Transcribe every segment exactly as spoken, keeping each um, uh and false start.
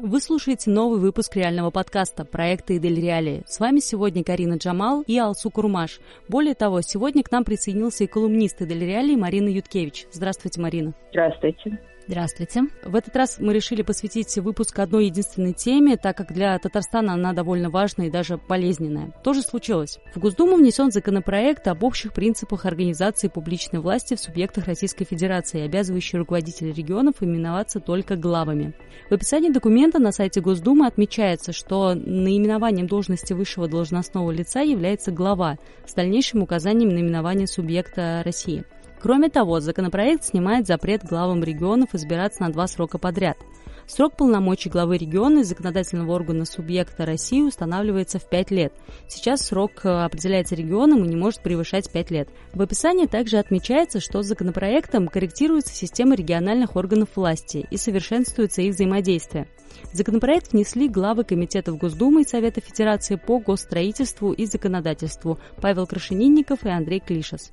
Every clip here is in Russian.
Вы слушаете новый выпуск реального подкаста проекта «Идель Реалии». С вами сегодня Карина Джамал и Алсу Курмаш. Более того, сегодня к нам присоединился и колумнист «Идель Реалии» Марина Юткевич. Здравствуйте, Марина. Здравствуйте. Здравствуйте. В этот раз мы решили посвятить выпуск одной единственной теме, так как для Татарстана она довольно важная и даже болезненная. То же случилось. В Госдуму внесен законопроект об общих принципах организации публичной власти в субъектах Российской Федерации, обязывающий руководителей регионов именоваться только главами. В описании документа на сайте Госдумы отмечается, что наименованием должности высшего должностного лица является глава с дальнейшим указанием наименования субъекта России. Кроме того, законопроект снимает запрет главам регионов избираться на два срока подряд. Срок полномочий главы региона и законодательного органа субъекта России устанавливается в пять лет. Сейчас срок определяется регионом и не может превышать пять лет. В описании также отмечается, что законопроектом корректируется система региональных органов власти и совершенствуется их взаимодействие. В законопроект внесли главы комитетов Госдумы и Совета Федерации по госстроительству и законодательству Павел Крашенинников и Андрей Клишес.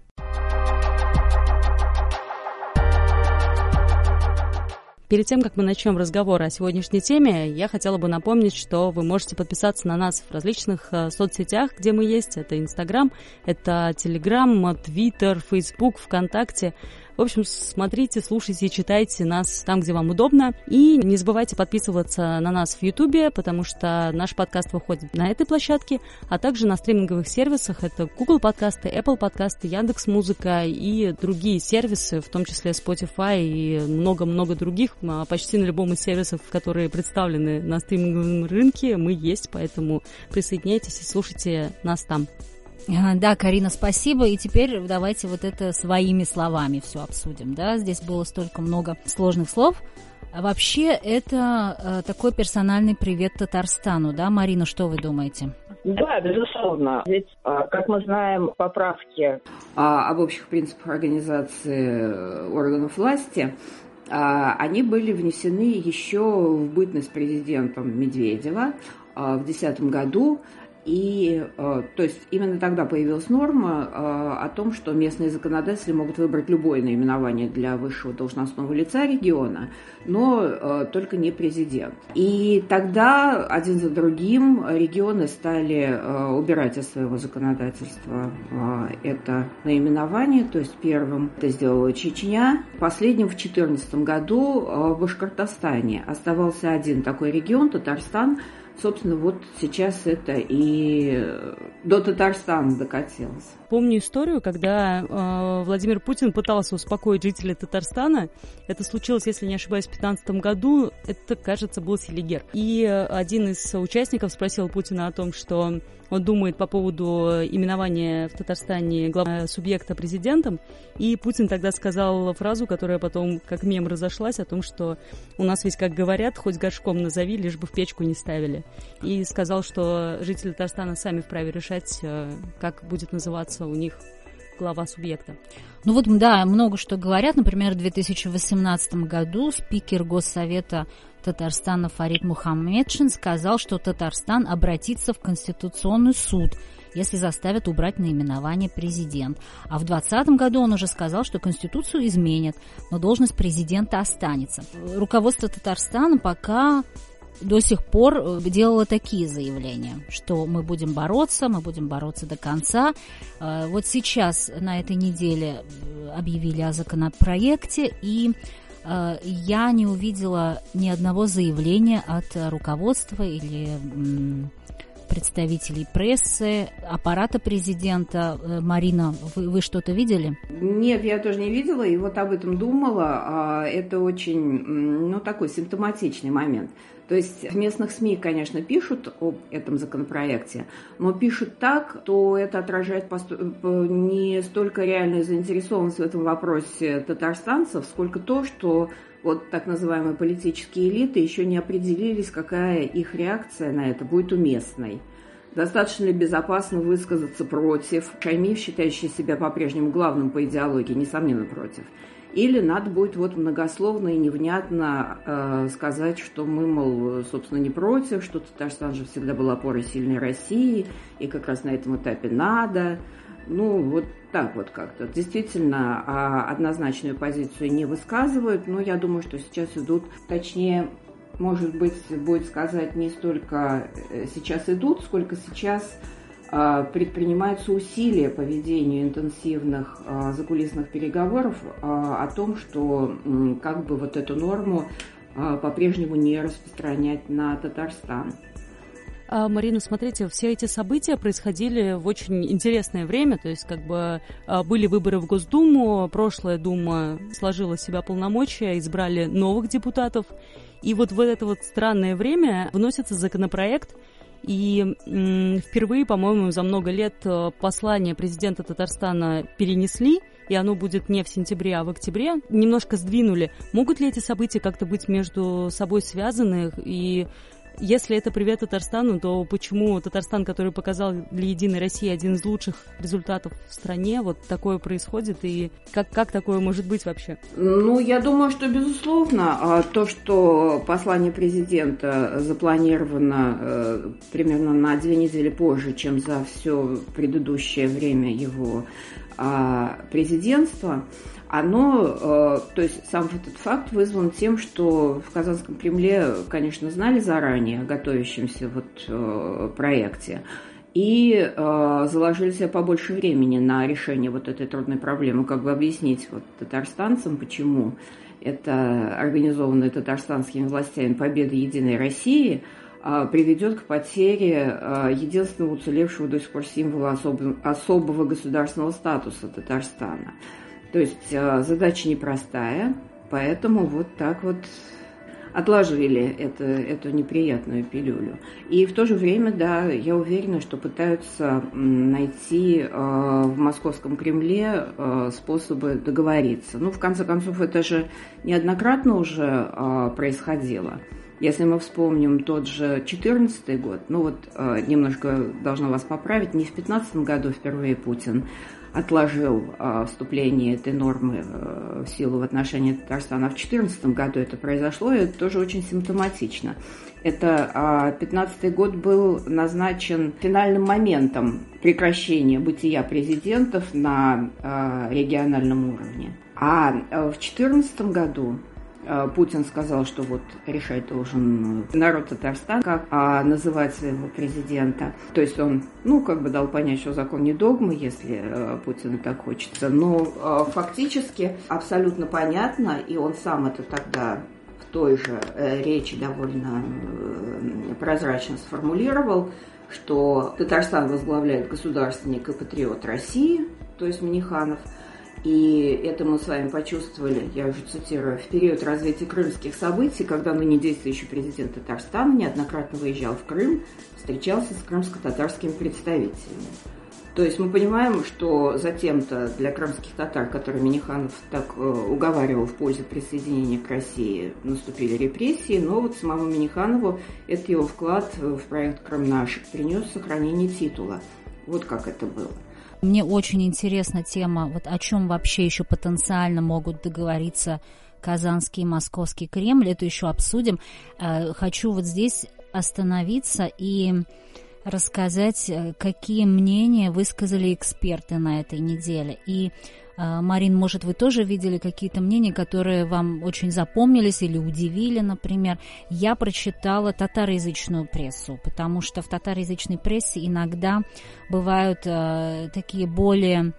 Перед тем, как мы начнем разговор о сегодняшней теме, я хотела бы напомнить, что вы можете подписаться на нас в различных э, соцсетях, где мы есть. Это Инстаграм, это Телеграм, Твиттер, Фейсбук, ВКонтакте. В общем, смотрите, слушайте, читайте нас там, где вам удобно. И не забывайте подписываться на нас в Ютубе, потому что наш подкаст выходит на этой площадке, а также на стриминговых сервисах. Это Google подкасты, Apple подкасты, Яндекс.Музыка и другие сервисы, в том числе Spotify и много-много других. Почти на любом из сервисов, которые представлены на стриминговом рынке, мы есть, поэтому присоединяйтесь и слушайте нас там. Да, Карина, спасибо. И теперь давайте вот это своими словами все обсудим. Да? Здесь было столько много сложных слов. А вообще это э, такой персональный привет Татарстану, да, Марина, что вы думаете? Да, безусловно. Ведь, как мы знаем, поправки об общих принципах организации органов власти, они были внесены еще в бытность президентом Медведева в две тысячи десятом году. И, то есть, именно тогда появилась норма о том, что местные законодатели могут выбрать любое наименование для высшего должностного лица региона, но только не президент. И тогда один за другим регионы стали убирать из своего законодательства это наименование, то есть первым это сделала Чечня, последним в две тысячи четырнадцатом году в Башкортостане оставался один такой регион, Татарстан. Собственно, вот сейчас это и до Татарстана докатилось. Помню историю, когда э, Владимир Путин пытался успокоить жителей Татарстана. Это случилось, если не ошибаюсь, в две тысячи пятнадцатом году. Это, кажется, был Селигер. И один из участников спросил Путина о том, что он думает по поводу именования в Татарстане главного субъекта президентом. И Путин тогда сказал фразу, которая потом как мем разошлась, о том, что у нас ведь, как говорят, хоть горшком назови, лишь бы в печку не ставили. И сказал, что жители Татарстана сами вправе решать, как будет называться у них глава субъекта. Ну вот, да, много что говорят. Например, в две тысячи восемнадцатом году спикер Госсовета Татарстана Фарид Мухаммедшин сказал, что Татарстан обратится в Конституционный суд, если заставят убрать наименование президент. А в двадцатом году он уже сказал, что Конституцию изменят, но должность президента останется. Руководство Татарстана пока до сих пор делала такие заявления, что мы будем бороться, мы будем бороться до конца. Вот сейчас на этой неделе объявили о законопроекте, и я не увидела ни одного заявления от руководства или представителей прессы, аппарата президента. Марина, вы, вы что-то видели? Нет, я тоже не видела, и вот об этом думала. Это очень, ну, такой симптоматичный момент. То есть в местных СМИ, конечно, пишут об этом законопроекте, но пишут так, что это отражает не столько реальную заинтересованность в этом вопросе татарстанцев, сколько то, что вот так называемые политические элиты еще не определились, какая их реакция на это будет уместной. Достаточно ли безопасно высказаться против? Шаймиев, считающий себя по-прежнему главным по идеологии, несомненно, против. Или надо будет вот многословно и невнятно э, сказать, что мы, мол, собственно, не против, что Татарстан же всегда был опорой сильной России, и как раз на этом этапе надо. Ну, вот так вот как-то. Действительно, однозначную позицию не высказывают, но я думаю, что сейчас идут, точнее, может быть, будет сказать, не столько сейчас идут, сколько сейчас предпринимаются усилия по ведению интенсивных закулисных переговоров о том, что как бы вот эту норму по-прежнему не распространять на Татарстан. Марина, смотрите, все эти события происходили в очень интересное время, то есть как бы были выборы в Госдуму, прошлая Дума сложила в себя полномочия, избрали новых депутатов, и вот в это вот странное время вносится законопроект, и м, впервые, по-моему, за много лет послание президента Татарстана перенесли, и оно будет не в сентябре, а в октябре, немножко сдвинули. Могут ли эти события как-то быть между собой связаны, и если это привет Татарстану, то почему Татарстан, который показал для «Единой России» один из лучших результатов в стране, вот такое происходит, и как, как такое может быть вообще? Ну, я думаю, что, безусловно, то, что послание президента запланировано примерно на две недели позже, чем за все предыдущее время его президентства, оно, то есть сам этот факт вызван тем, что в Казанском Кремле, конечно, знали заранее о готовящемся вот проекте и заложили себе побольше времени на решение вот этой трудной проблемы, как бы объяснить вот татарстанцам, почему это организованная татарстанскими властями победа Единой России приведет к потере единственного уцелевшего до сих пор символа особого, особого государственного статуса Татарстана. То есть задача непростая, поэтому вот так вот отложили это, эту неприятную пилюлю. И в то же время, да, я уверена, что пытаются найти в московском Кремле способы договориться. Ну, в конце концов, это же неоднократно уже происходило. Если мы вспомним тот же две тысячи четырнадцатый год, ну вот немножко должна вас поправить, не в две тысячи пятнадцатом году впервые Путин отложил э, вступление этой нормы э, в силу в отношении Татарстана. А в две тысячи четырнадцатом году это произошло, и это тоже очень симптоматично. Это э, пятнадцатый год был назначен финальным моментом прекращения бытия президентов на э, региональном уровне. А э, в две тысячи четырнадцатом году Путин сказал, что вот решать должен народ Татарстана, как а, называть своего президента. То есть он, ну, как бы дал понять, что закон не догма, если а, Путину так хочется. Но а, фактически абсолютно понятно, и он сам это тогда в той же э, речи довольно э, прозрачно сформулировал, что Татарстан возглавляет государственник и патриот России, то есть Минниханов. И это мы с вами почувствовали, я уже цитирую, в период развития крымских событий, когда ныне действующий президент Татарстана неоднократно выезжал в Крым, встречался с крымско-татарскими представителями. То есть мы понимаем, что затем-то для крымских татар, которые Минниханов так уговаривал в пользу присоединения к России, наступили репрессии, но вот самому Минниханову это его вклад в проект «Крым наш» принес сохранение титула. Вот как это было. Мне очень интересна тема, вот о чем вообще еще потенциально могут договориться Казанский и Московский Кремль. Это еще обсудим. Хочу вот здесь остановиться и рассказать, какие мнения высказали эксперты на этой неделе. И, Марин, может, вы тоже видели какие-то мнения, которые вам очень запомнились или удивили, например. Я прочитала татароязычную прессу, потому что в татароязычной прессе иногда бывают э, такие более,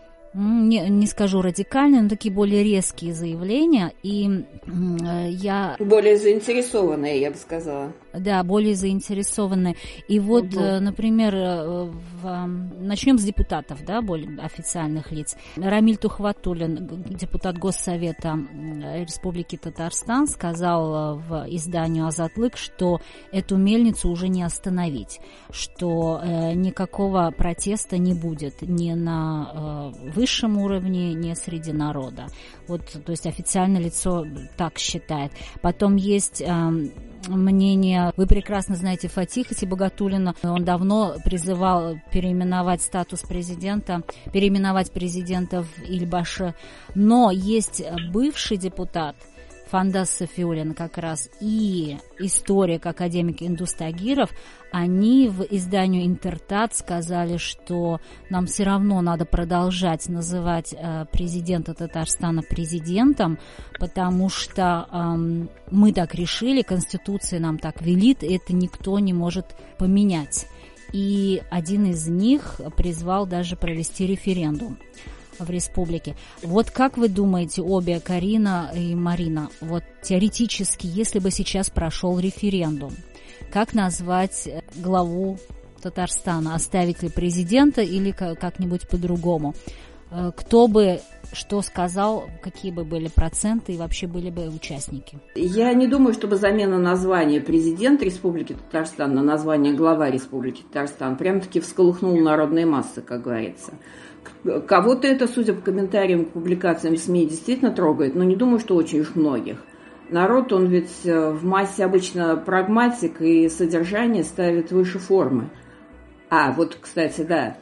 не, не скажу радикальные, но такие более резкие заявления. И э, я... Более заинтересованные, я бы сказала. Да, более заинтересованные. И вот, угу. например, в... начнем с депутатов, да, более официальных лиц. Рамиль Тухватуллин, депутат Госсовета Республики Татарстан, сказал в изданию «Азатлык», что эту мельницу уже не остановить, что э, никакого протеста не будет ни на э, высшем уровне, ни среди народа. Вот, то есть официальное лицо так считает. Потом есть... Э, мнение, вы прекрасно знаете Фатиха Сибагатуллина, он давно призывал переименовать статус президента, переименовать президента в Ильбаше, но есть бывший депутат, Фандас Сафиуллин как раз и историк, академик Индус Тагиров, они в изданию «Интертат» сказали, что нам все равно надо продолжать называть э, президента Татарстана президентом, потому что э, мы так решили, Конституция нам так велит, и это никто не может поменять. И один из них призвал даже провести референдум в республике. Вот как вы думаете, обе, Карина и Марина, вот теоретически, если бы сейчас прошел референдум, как назвать главу Татарстана? Оставить ли президента или как-нибудь по-другому? Кто бы что сказал, какие бы были проценты и вообще были бы участники? Я не думаю, чтобы замена названия президент Республики Татарстан на название глава Республики Татарстан прям-таки всколыхнул народные массы, как говорится. Кого-то это, судя по комментариям к публикациям СМИ, действительно трогает, но не думаю, что очень уж многих. Народ, он ведь в массе обычно прагматик и содержание ставит выше формы. А, вот, кстати, да,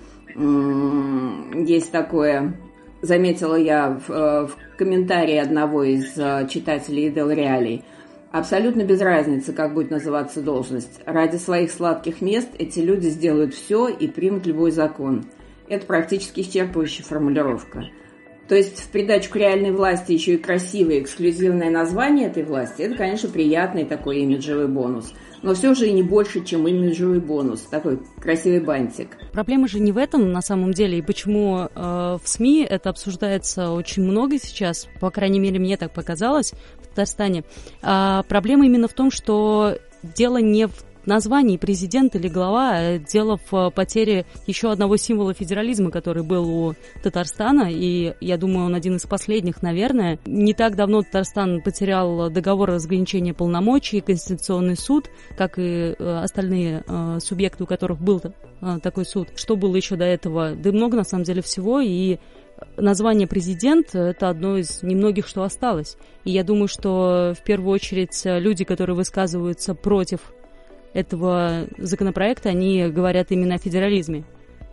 есть такое, заметила я в, в комментарии одного из читателей Дел Реалий. Абсолютно без разницы, как будет называться должность. Ради своих сладких мест эти люди сделают все и примут любой закон. Это практически исчерпывающая формулировка. То есть в придачу к реальной власти еще и красивое эксклюзивное название этой власти, это, конечно, приятный такой имиджевый бонус. Но все же и не больше, чем имиджевый бонус, такой красивый бантик. Проблема же не в этом на самом деле, и почему э, в СМИ это обсуждается очень много сейчас, по крайней мере, мне так показалось в Татарстане. А проблема именно в том, что дело не в названии президент или глава, а дело в потере еще одного символа федерализма, который был у Татарстана, и я думаю, он один из последних, наверное. Не так давно Татарстан потерял договор о разграничении полномочий, Конституционный суд, как и остальные субъекты, у которых был такой суд. Что было еще до этого? Да много, на самом деле, всего, и название президент – это одно из немногих, что осталось. И я думаю, что в первую очередь люди, которые высказываются против этого законопроекта, они говорят именно о федерализме.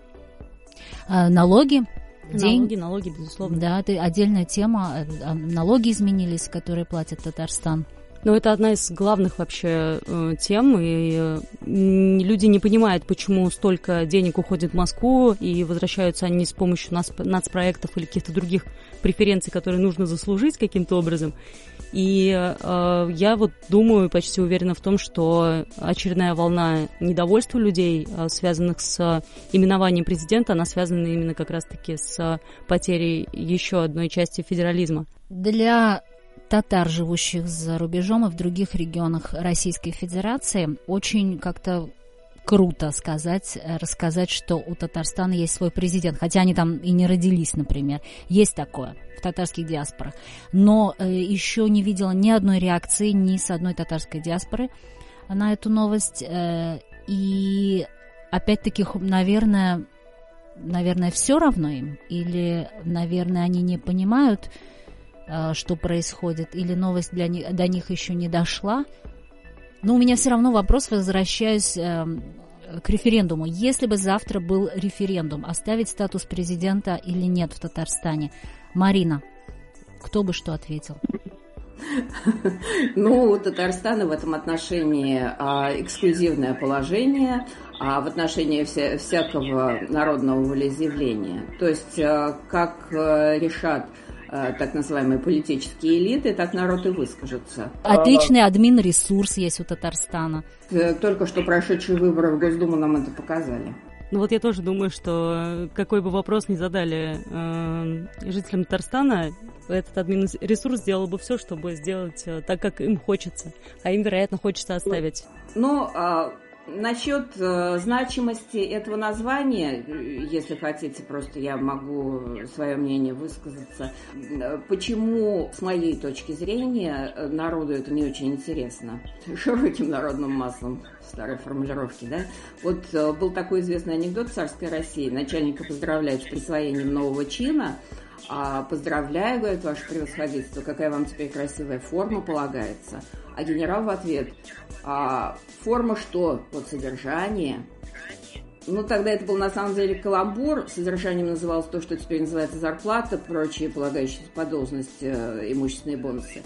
А, налоги? День... Налоги, налоги, безусловно. Да, это отдельная тема. Налоги изменились, которые платит Татарстан. Но это одна из главных вообще э, тем, и э, люди не понимают, почему столько денег уходит в Москву, и возвращаются они с помощью нац- нацпроектов или каких-то других преференций, которые нужно заслужить каким-то образом. И э, я вот думаю, почти уверена в том, что очередная волна недовольства людей, э, связанных с именованием президента, она связана именно как раз-таки с потерей еще одной части федерализма. Для татар, живущих за рубежом и в других регионах Российской Федерации, очень как-то круто сказать, рассказать, что у Татарстана есть свой президент, хотя они там и не родились, например. Есть такое в татарских диаспорах. Но э, еще не видела ни одной реакции ни с одной татарской диаспоры на эту новость. Э, и опять-таки, наверное, наверное, все равно им, или, наверное, они не понимают, что происходит, или новость для них, до них еще не дошла. Но у меня все равно вопрос, возвращаюсь э, к референдуму. Если бы завтра был референдум, оставить статус президента или нет в Татарстане, Марина, кто бы что ответил? Ну, у Татарстана в этом отношении а, эксклюзивное положение а, в отношении вся, всякого народного волеизъявления. То есть, а, как а, решат так называемые политические элиты, так народ и выскажется. Отличный админ-ресурс есть у Татарстана. Только что прошедшие выборы в Госдуму нам это показали. Ну вот я тоже думаю, что какой бы вопрос ни задали э, жителям Татарстана, этот админ-ресурс сделал бы все, чтобы сделать так, как им хочется. А им, вероятно, хочется оставить. Ну, а... Насчет э, значимости этого названия, если хотите, просто я могу свое мнение высказаться. Почему, с моей точки зрения, народу это не очень интересно? Широким народным массам, старой формулировки, да? Вот э, был такой известный анекдот в царской России. Начальника поздравляют с присвоением нового чина, а поздравляю, говорит, ваше превосходительство, какая вам теперь красивая форма полагается. А генерал в ответ: а форма что? Под содержание. Ну, тогда это был на самом деле каламбур. Содержанием называлось то, что теперь называется зарплата, прочие полагающиеся по должности имущественные бонусы.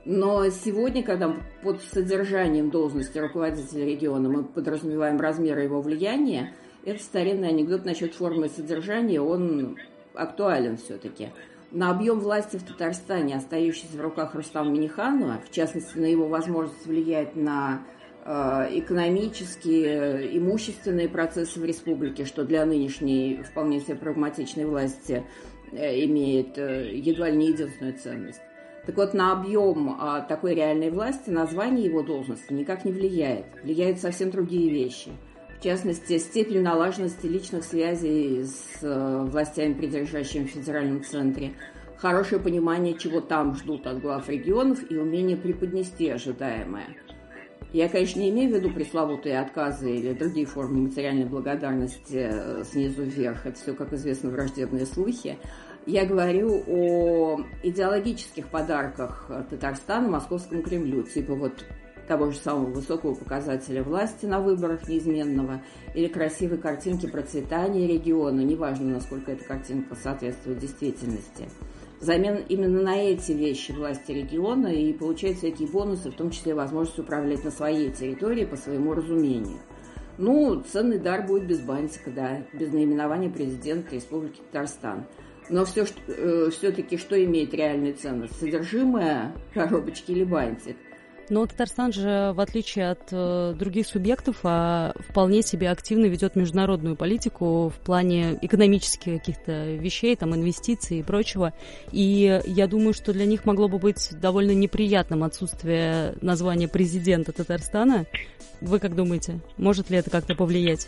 Но сегодня, когда под содержанием должности руководителя региона мы подразумеваем размеры его влияния, этот старинный анекдот насчет формы и содержания, он актуален все-таки. На объем власти в Татарстане, остающийся в руках Рустама Минниханова, в частности, на его возможность влиять на э, экономические, имущественные процессы в республике, что для нынешней вполне себе прагматичной власти э, имеет э, едва ли не единственную ценность. Так вот, на объем э, такой реальной власти название его должности никак не влияет. Влияют совсем другие вещи. В частности, степень налаженности личных связей с э, властями, придержащими в федеральном центре, хорошее понимание, чего там ждут от глав регионов, и умение преподнести ожидаемое. Я, конечно, не имею в виду пресловутые отказы или другие формы материальной благодарности э, снизу вверх. Это все, как известно, враждебные слухи. Я говорю о идеологических подарках Татарстана московскому Кремлю, типа вот того же самого высокого показателя власти на выборах неизменного или красивой картинки процветания региона, неважно, насколько эта картинка соответствует действительности. Взамен именно на эти вещи власти региона и получают всякие бонусы, в том числе возможность управлять на своей территории по своему разумению. Ну, ценный дар будет без бантика, да, без наименования президента Республики Татарстан. Но все, э, все-таки что имеет реальную ценность? Содержимое коробочки или бантик? Но Татарстан же, в отличие от э, других субъектов, а, вполне себе активно ведет международную политику в плане экономических каких-то вещей, там, инвестиций и прочего. И я думаю, что для них могло бы быть довольно неприятным отсутствие названия президента Татарстана. Вы как думаете, может ли это как-то повлиять?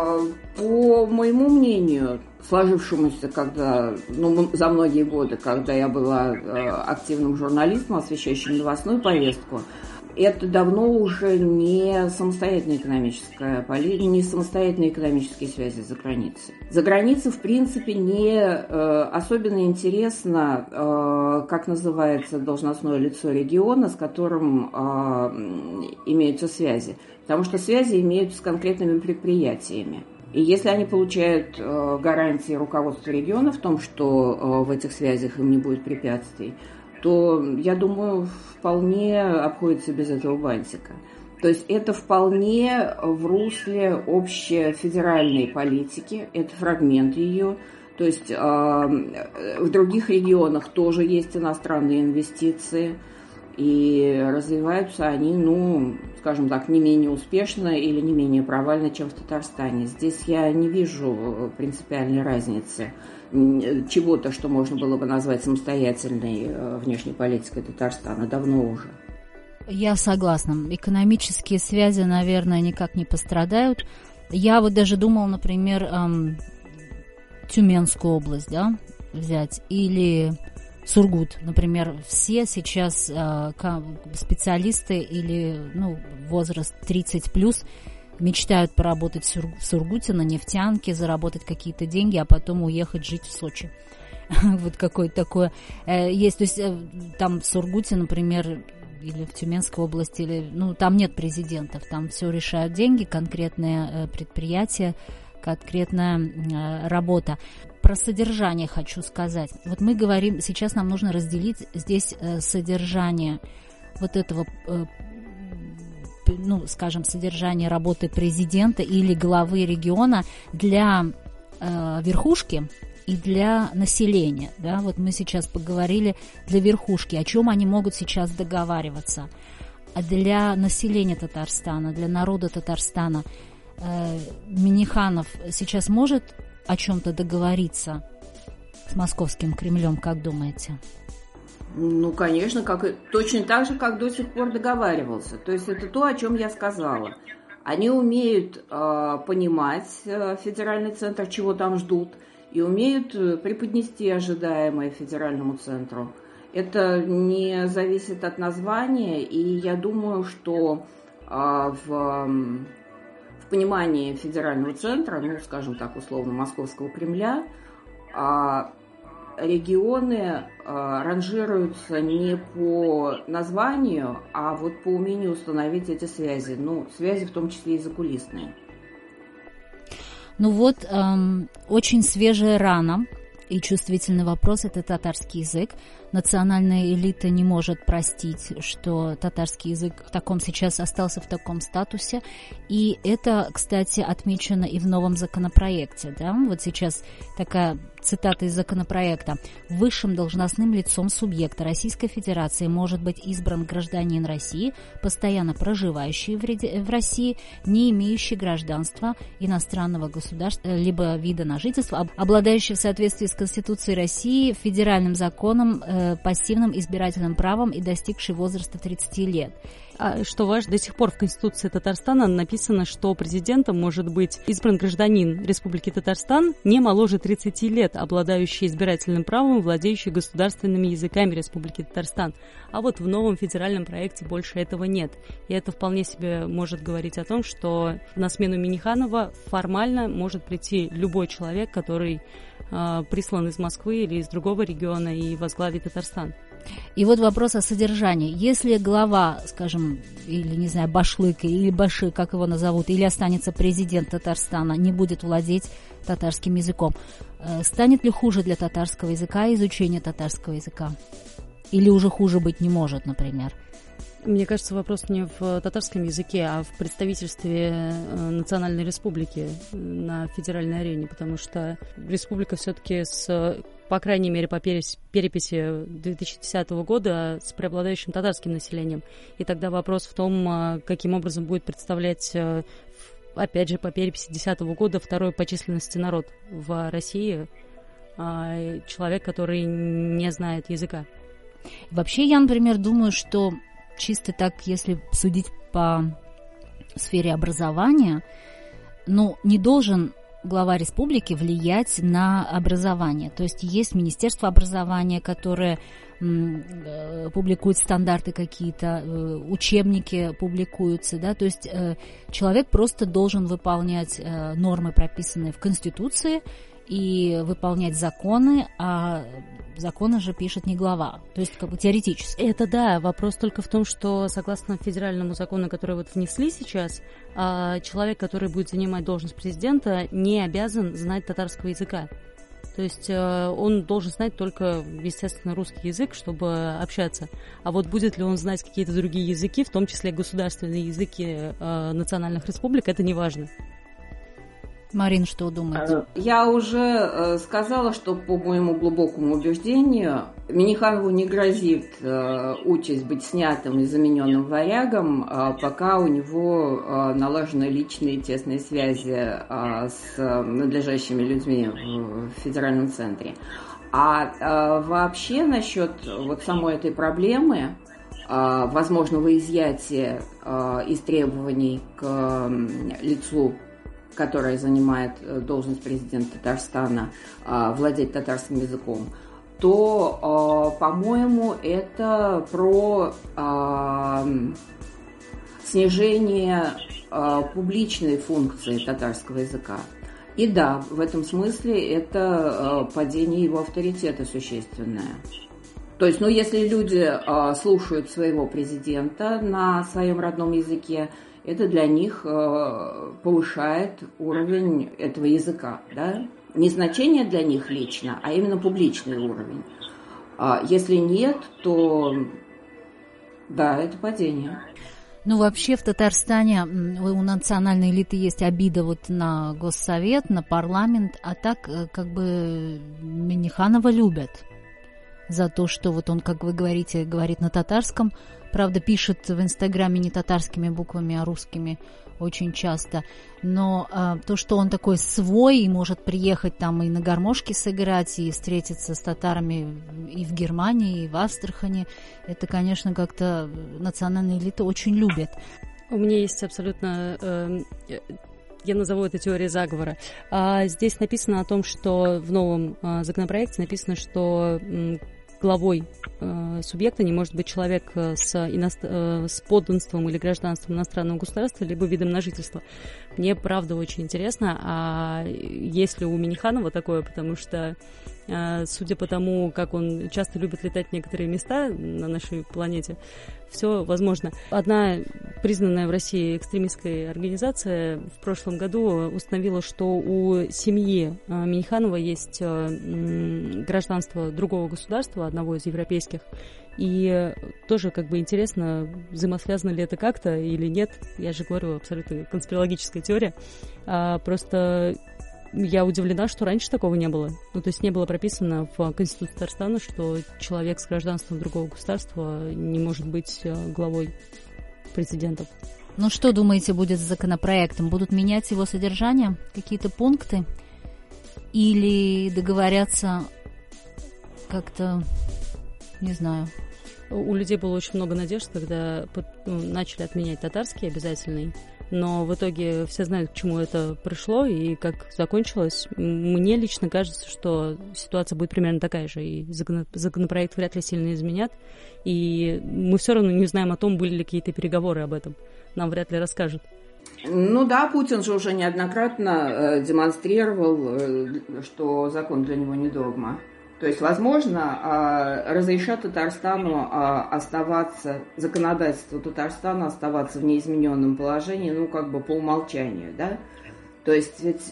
По моему мнению, сложившемуся, когда, ну, за многие годы, когда я была активным журналистом, освещающим новостную повестку, это давно уже не самостоятельная экономическая политика, не самостоятельные экономические связи за границей. За границей, в принципе, не э, особенно интересно, э, как называется должностное лицо региона, с которым э, имеются связи. Потому что связи имеются с конкретными предприятиями. И если они получают э, гарантии руководства региона в том, что э, в этих связях им не будет препятствий, то, я думаю, вполне обходится без этого бантика. То есть это вполне в русле общефедеральной политики, это фрагмент ее. То есть э, в других регионах тоже есть иностранные инвестиции, и развиваются они, ну, скажем так, не менее успешно или не менее провально, чем в Татарстане. Здесь я не вижу принципиальной разницы, чего-то, что можно было бы назвать самостоятельной внешней политикой Татарстана, давно уже. Я согласна. Экономические связи, наверное, никак не пострадают. Я вот даже думала, например, эм, Тюменскую область, да, взять, или Сургут, например. Все сейчас э, специалисты или, ну, возраст тридцать плюс мечтают поработать в Сургуте на нефтянке, заработать какие-то деньги, а потом уехать жить в Сочи. Вот какое-то такое есть. То есть там в Сургуте, например, или в Тюменской области, или, ну, там нет президентов, там все решают деньги, конкретные предприятия, конкретная работа. Про содержание хочу сказать. Вот мы говорим, сейчас нам нужно разделить здесь содержание вот этого, ну, скажем, содержание работы президента или главы региона для э, верхушки и для населения. Да? Вот мы сейчас поговорили для верхушки, о чем они могут сейчас договариваться. А для населения Татарстана, для народа Татарстана э, Минниханов сейчас может о чем-то договориться с московским Кремлем, как думаете? Ну, конечно, как, точно так же, как до сих пор договаривался. То есть это то, о чем я сказала. Они умеют э, понимать э, федеральный центр, чего там ждут, и умеют преподнести ожидаемое федеральному центру. Это не зависит от названия, и я думаю, что э, в, в понимании федерального центра, ну, скажем так, условно, московского Кремля, э, регионы э, ранжируются не по названию, а вот по умению установить эти связи. Ну, связи в том числе и закулисные. Ну вот, эм, очень свежая рана и чувствительный вопрос – это татарский язык. национальная элита не может простить, что татарский язык в таком сейчас остался в таком статусе. И это, кстати, отмечено и в новом законопроекте. Да? Вот сейчас такая цитата из законопроекта. «Высшим должностным лицом субъекта Российской Федерации может быть избран гражданин России, постоянно проживающий в России, не имеющий гражданства иностранного государства либо вида на жительство, обладающий в соответствии с Конституцией России, федеральным законом, э, пассивным избирательным правом и достигший возраста тридцати лет». А что важно, до сих пор в Конституции Татарстана написано, что президентом может быть избран гражданин Республики Татарстан не моложе тридцати лет, обладающий избирательным правом, владеющий государственными языками Республики Татарстан. А вот в новом федеральном проекте больше этого нет. И это вполне себе может говорить о том, что на смену Минниханова формально может прийти любой человек, который э, прислан из Москвы или из другого региона и возглавит Татарстан. И вот вопрос о содержании. Если глава, скажем, или, не знаю, башлык, или баши, как его назовут, или останется президент Татарстана, не будет владеть татарским языком, станет ли хуже для татарского языка изучение татарского языка? Или уже хуже быть не может, например? Мне кажется, вопрос не в татарском языке, а в представительстве национальной республики на федеральной арене, потому что республика все-таки с, по крайней мере, по переписи две тысячи десятого года с преобладающим татарским населением. И тогда вопрос в том, каким образом будет представлять, опять же, по переписи две тысячи десятого года второй по численности народ в России, человек, который не знает языка. Вообще, я, например, думаю, что чисто так, если судить по сфере образования, ну, не должен глава республики влиять на образование. То есть есть Министерство образования, которое м, э, публикует стандарты какие-то, э, учебники публикуются, да, то есть э, человек просто должен выполнять э, нормы, прописанные в Конституции, и выполнять законы, а законы же пишет не глава, то есть как бы теоретически. Это да, вопрос только в том, что согласно федеральному закону, который вот внесли сейчас, человек, который будет занимать должность президента, не обязан знать татарского языка. То есть он должен знать только, естественно, русский язык, чтобы общаться. А вот будет ли он знать какие-то другие языки, в том числе государственные языки национальных республик, это не важно. Марин, что думаете? Я уже сказала, что, по моему глубокому убеждению, Минниханову не грозит участь быть снятым и замененным варягом, пока у него налажены личные тесные связи с надлежащими людьми в федеральном центре. А вообще насчет вот самой этой проблемы, возможного изъятия из требований к лицу, которая занимает должность президента Татарстана, владеть татарским языком, то, по-моему, это про снижение публичной функции татарского языка. И да, в этом смысле это падение его авторитета существенное. То есть, ну, если люди слушают своего президента на своем родном языке, это для них э, повышает уровень этого языка, да? Не значение для них лично, а именно публичный уровень. А если нет, то да, это падение. Ну, вообще в Татарстане у национальной элиты есть обида вот на Госсовет, на парламент, а так как бы Минниханова любят за то, что вот он, как вы говорите, говорит на татарском. Правда, пишет в Инстаграме не татарскими буквами, а русскими очень часто. Но а, то, что он такой свой и может приехать там и на гармошке сыграть, и встретиться с татарами и в Германии, и в Астрахани, это, конечно, как-то национальная элита очень любит. У меня есть абсолютно... Э, я назову это теорией заговора. А, здесь написано о том, что в новом а, законопроекте написано, что... М, главой э, субъекта не может быть человек с, ино... э, с подданством или гражданством иностранного государства, либо видом на жительство. Мне, правда, очень интересно, а есть ли у Минниханова такое, потому что судя по тому, как он часто любит летать в некоторые места на нашей планете, все возможно. Одна признанная в России экстремистская организация в прошлом году установила, что у семьи Минниханова есть гражданство другого государства, одного из европейских. И тоже как бы интересно, взаимосвязано ли это как-то или нет. Я же говорю, абсолютно конспирологическая теория. А, просто я удивлена, что раньше такого не было. Ну, то есть не было прописано в Конституции Татарстана, что человек с гражданством другого государства не может быть главой президентом. Ну, что думаете будет с законопроектом? Будут менять его содержание? Какие-то пункты? Или договорятся как-то, не знаю... У людей было очень много надежд, когда ну, начали отменять татарский обязательный, но в итоге все знают, к чему это пришло и как закончилось. Мне лично кажется, что ситуация будет примерно такая же, и законопроект вряд ли сильно изменят, и мы все равно не знаем о том, были ли какие-то переговоры об этом. Нам вряд ли расскажут. Ну да, Путин же уже неоднократно демонстрировал, что закон для него не догма. То есть, возможно, разрешат Татарстану оставаться, законодательству Татарстана оставаться в неизмененном положении, ну, как бы по умолчанию, да? То есть, ведь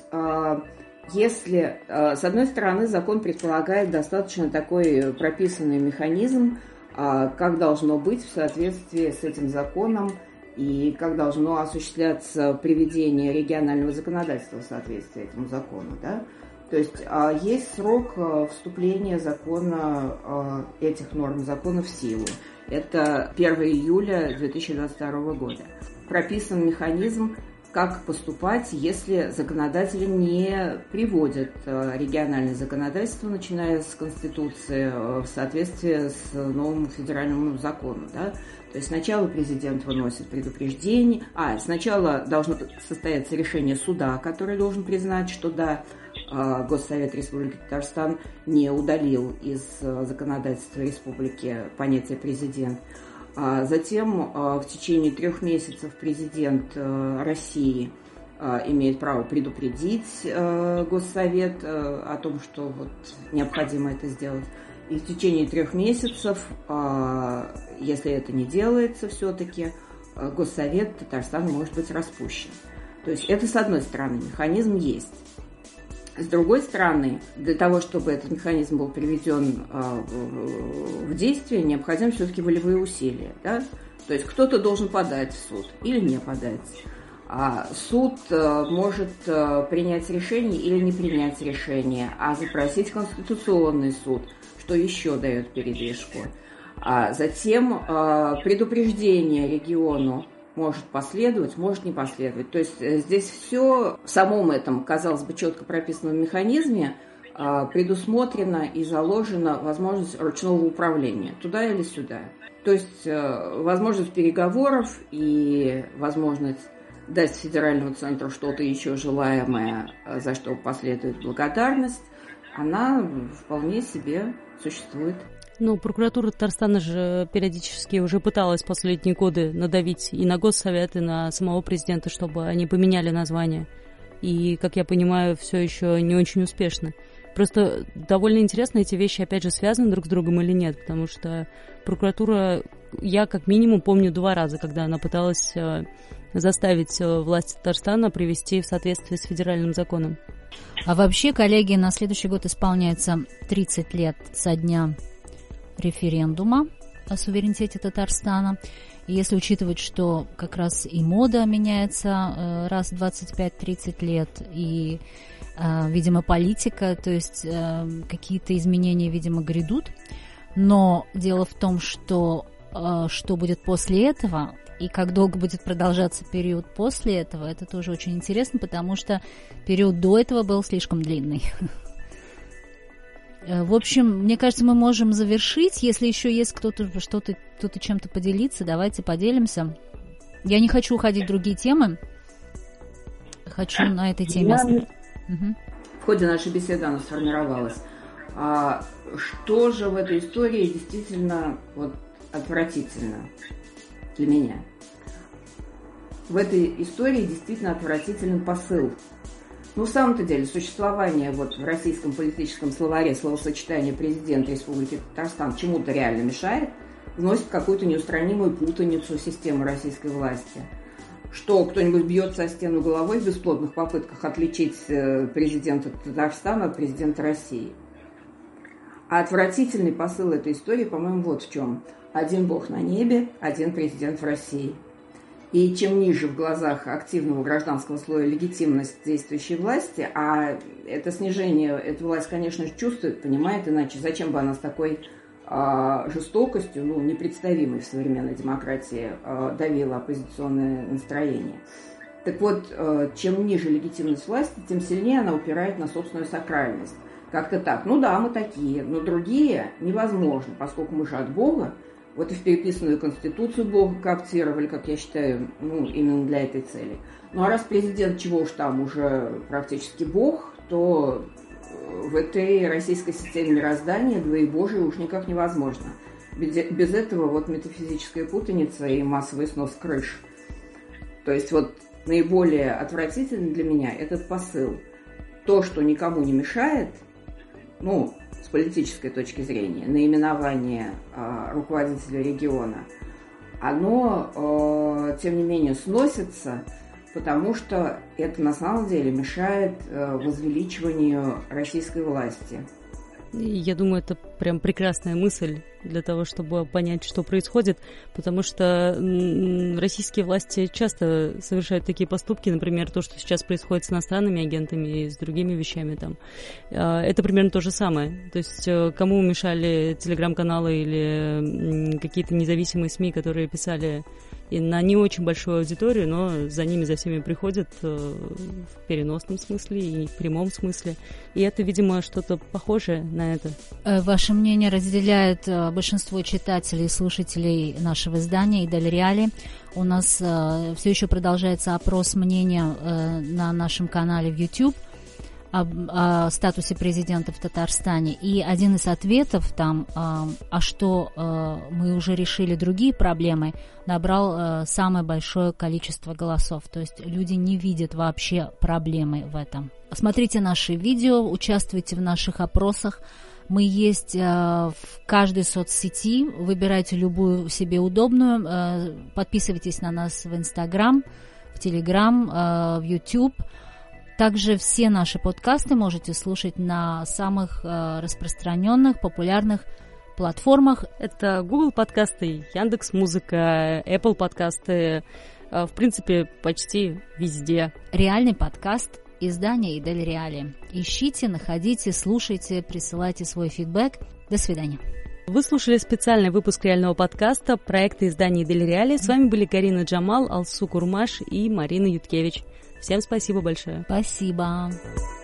если, с одной стороны, закон предполагает достаточно такой прописанный механизм, как должно быть в соответствии с этим законом и как должно осуществляться приведение регионального законодательства в соответствии этому закону, да? То есть есть срок вступления закона, этих норм закона в силу. Это первого июля две тысячи двадцать второго года. Прописан механизм, как поступать, если законодатели не приводят региональное законодательство, начиная с Конституции, в соответствии с новым федеральным законом. Да? То есть сначала президент выносит предупреждение, а сначала должно состояться решение суда, который должен признать, что да, Госсовет Республики Татарстан не удалил из законодательства республики понятие «президент». Затем в течение трех месяцев президент России имеет право предупредить Госсовет о том, что вот необходимо это сделать. И в течение трех месяцев, если это не делается все-таки, Госсовет Татарстана может быть распущен. То есть это, с одной стороны, механизм есть. С другой стороны, для того, чтобы этот механизм был приведен в действие, необходимы все-таки волевые усилия. Да? То есть кто-то должен подать в суд или не подать. А суд может принять решение или не принять решение, а запросить Конституционный суд, что еще дает передвижку. А затем предупреждение региону может последовать, может не последовать. То есть здесь все в самом этом, казалось бы, четко прописанном механизме предусмотрено и заложена возможность ручного управления, туда или сюда. То есть возможность переговоров и возможность дать федеральному центру что-то еще желаемое, за что последует благодарность, она вполне себе существует. Ну, прокуратура Татарстана же периодически уже пыталась в последние годы надавить и на Госсовет, и на самого президента, чтобы они поменяли название. И, как я понимаю, все еще не очень успешно. Просто довольно интересно, эти вещи, опять же, связаны друг с другом или нет, потому что прокуратура, я как минимум помню два раза, когда она пыталась заставить власти Татарстана привести в соответствие с федеральным законом. А вообще, коллеги, на следующий год исполняется тридцать лет со дня референдума о суверенитете Татарстана. И если учитывать, что как раз и мода меняется раз в двадцать пять-тридцать лет, и, видимо, политика, то есть какие-то изменения, видимо, грядут. Но дело в том, что что будет после этого и как долго будет продолжаться период после этого, это тоже очень интересно, потому что период до этого был слишком длинный. В общем, мне кажется, мы можем завершить. Если еще есть кто-то, что-то, кто-то чем-то поделиться, давайте поделимся. Я не хочу уходить в другие темы. Хочу на этой теме. Я... Угу. В ходе нашей беседы она сформировалась. А что же в этой истории действительно вот, отвратительно для меня? В этой истории действительно отвратительный посыл. Ну, в самом-то деле, существование вот в российском политическом словаре словосочетания «президент Республики Татарстан» чему-то реально мешает, вносит какую-то неустранимую путаницу в систему российской власти. Что кто-нибудь бьется о стену головой в бесплодных попытках отличить президента Татарстана от президента России. А отвратительный посыл этой истории, по-моему, вот в чем. Один бог на небе, один президент в России. И чем ниже в глазах активного гражданского слоя легитимность действующей власти, а это снижение, эта власть, конечно же, чувствует, понимает, иначе зачем бы она с такой э, жестокостью, ну, непредставимой в современной демократии, э, давила оппозиционное настроение. Так вот, э, чем ниже легитимность власти, тем сильнее она упирает на собственную сакральность. Как-то так. Ну да, мы такие, но другие невозможно, поскольку мы же от Бога. Вот и в переписанную Конституцию Бога кооптировали, как я считаю, ну, именно для этой цели. Ну а раз президент, чего уж там, уже практически Бог, то в этой российской системе мироздания двоебожие уж никак невозможно. Без этого вот метафизическая путаница и массовый снос крыш. То есть вот наиболее отвратительный для меня этот посыл. То, что никому не мешает, ну, с политической точки зрения, наименование э, руководителя региона, оно, э, тем не менее, сносится, потому что это на самом деле мешает э, возвеличиванию российской власти. Я думаю, это прям прекрасная мысль для того, чтобы понять, что происходит, потому что российские власти часто совершают такие поступки, например, то, что сейчас происходит с иностранными агентами и с другими вещами там. Это примерно то же самое. То есть кому мешали телеграм-каналы или какие-то независимые СМИ, которые писали и на не очень большую аудиторию, но за ними, за всеми приходят в переносном смысле и в прямом смысле. И это, видимо, что-то похожее на это. Ваше мнение разделяет большинство читателей и слушателей нашего издания «Идель Реали». У нас все еще продолжается опрос мнения на нашем канале в YouTube о, о статусе президента в Татарстане. И один из ответов там, а, а что а, мы уже решили другие проблемы, набрал а, самое большое количество голосов. То есть люди не видят вообще проблемы в этом. Смотрите наши видео, участвуйте в наших опросах. Мы есть а, в каждой соцсети. Выбирайте любую себе удобную. А, подписывайтесь на нас в Инстаграм, в Телеграм, а, в YouTube. Также все наши подкасты можете слушать на самых э, распространенных, популярных платформах. Это Google подкасты, Яндекс.Музыка, Apple подкасты, э, в принципе, почти везде. Реальный подкаст издания «Идель Реали». Ищите, находите, слушайте, присылайте свой фидбэк. До свидания. Вы слушали специальный выпуск реального подкаста проекта издания «Идель Реали». С вами были Карина Джамал, Алсу Курмаш и Марина Юткевич. Всем спасибо большое. Спасибо.